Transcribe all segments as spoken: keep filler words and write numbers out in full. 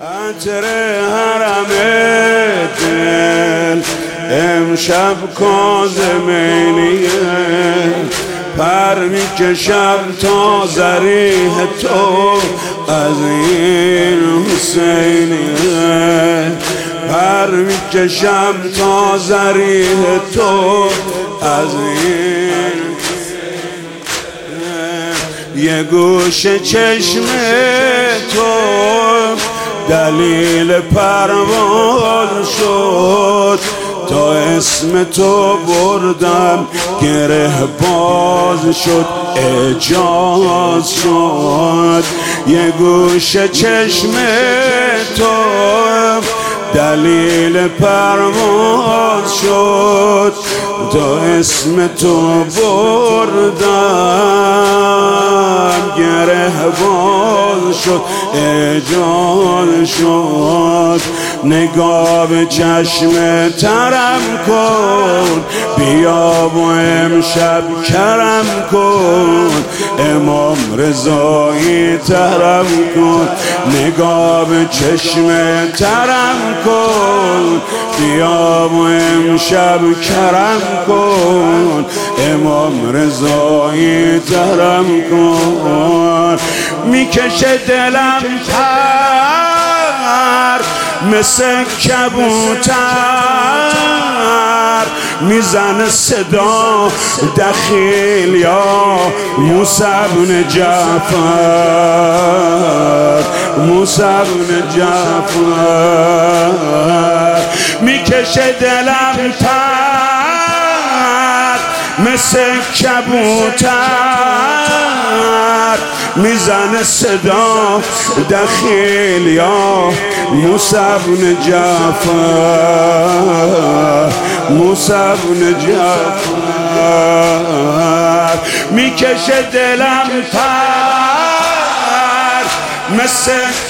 عطر حرم دل امشب کاظمینیه، پر میکشم تا ضریح تو از این حسینیه، پر میکشم تا ضریح تو از این یه گوش چشم تو دلیل پرواز شد، تا اسم تو بردم گره باز شد، اجاز شد. یه گوش چشم تو دلیل پرواز شد، تا اسم تو بردم گره باز شد، اجاز شد. نگاه به چشم ترم کن، بیا و امشب کرم کن، امام رضایی ترم کن. نگاه به چشم ترم کن، بیا و امشب کرم کن، امام رضایی ترم کن. میکشه دلم پر مثل کبوتر، میزن صدا دخیل یا موسی بن جعفر، موسی بن جعفر. میکشه دلم پر مثل کبوتر، میزن صدا دخیل یا موسی بن جعفر، موسی بن جعفر. میکشه دلم پر مثل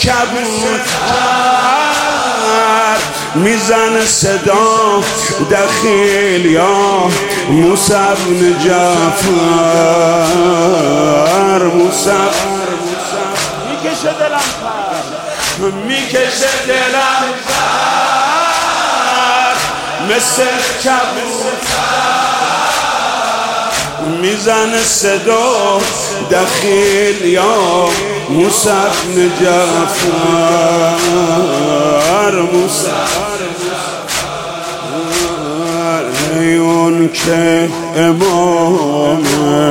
کبوتر، میزن صدا دخیل یا موسی بن جعفر، موسی. میکشه دلم پر، میکشه دلم پر مثل کبوتر، میزن صدا دخیل یا موسی بن جعفر، موسی. اون که امام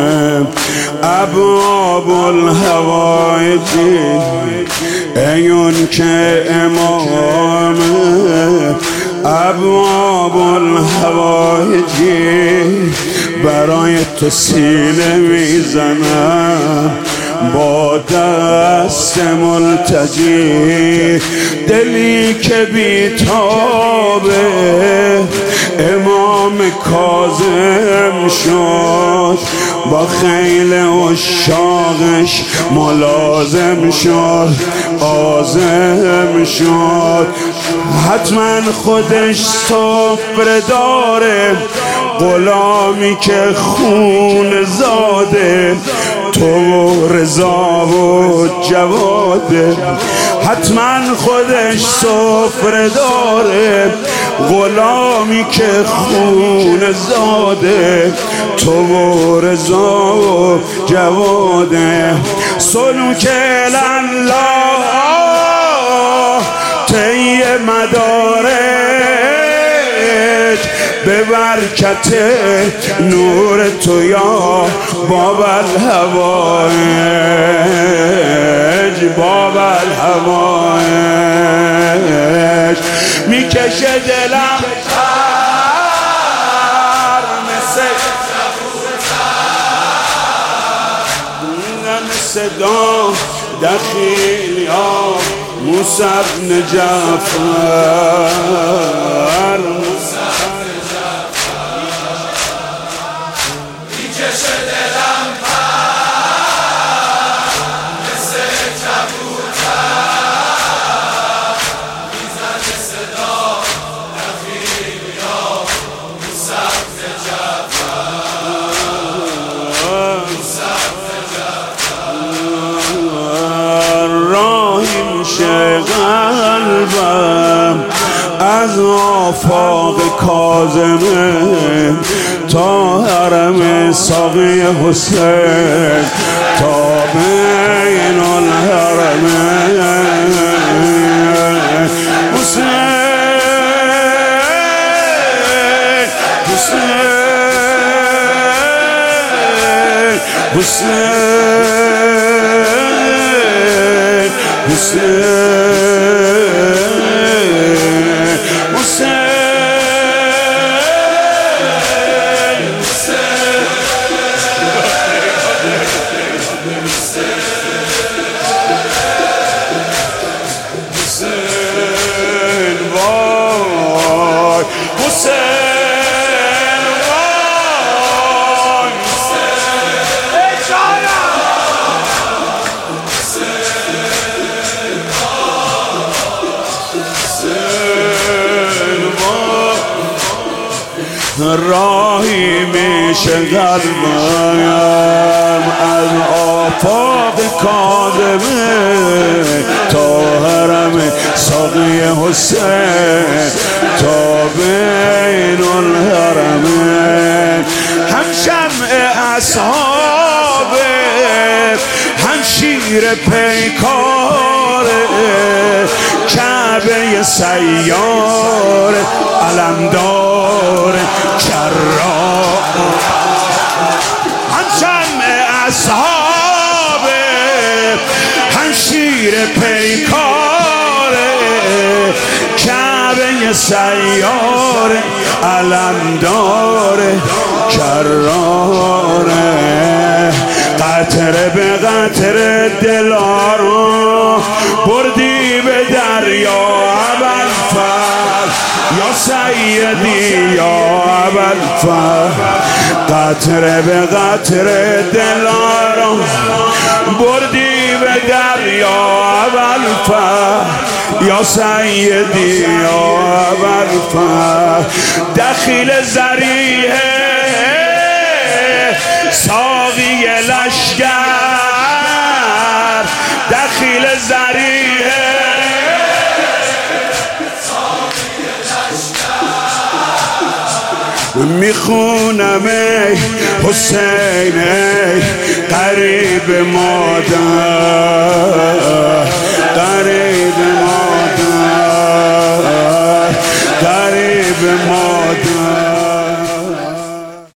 ابواب الهوایجی، ایون که امام ابواب الهوایجی، برای تو سینه میزنم با دست ملتجی. دلی که بیتابه امام کاظم شد، با خیل عشاقش ملازم شد، عازم شد. حتما خودش سفره داره، غلامی که خون زاده، تو رضا و جواده. حتما خودش سفره داره، غلامی که خون زاده، تو رضا و جواده. سلوک الله طی مدارج، به برکت نور تو یا باب الهوایج، باب الهوایج. میکشه دلم پر مثل کبوتر، صدا دخیل یا موسی بن جعفر، موسی. میکشه دلم پر مثل کبوتر، میزن صدا دخیل یا موسی بن جعفر، موسی بن جعفر. راهی میشه قلبم از آفاق کاظمه تا حرم ساقی حسین تا بین الحرمین حسین حسین حسین حسین حسین راهی میشه قلبم از آفاق کاظمه تا حرم ساقی حسین تا بین الحرمین هم شمع اصحابه هم شیر پیکاره کعبه سیار علمدار کرام هم شمع اصحابه هم شیر پیکاره کعبه سیار علمدار کراره قطره به قطره دلارو بردی به دریا ابوالفضل یا سیدی یا ابوالفضل قطره به قطره دلارو بردی به دریا ابوالفضل یا سیدی یا ابوالفضل دخیل ذریعه ساقی لشگر دخیل ذریعه میخونم ای حسین ای قریب مادر قریب مادر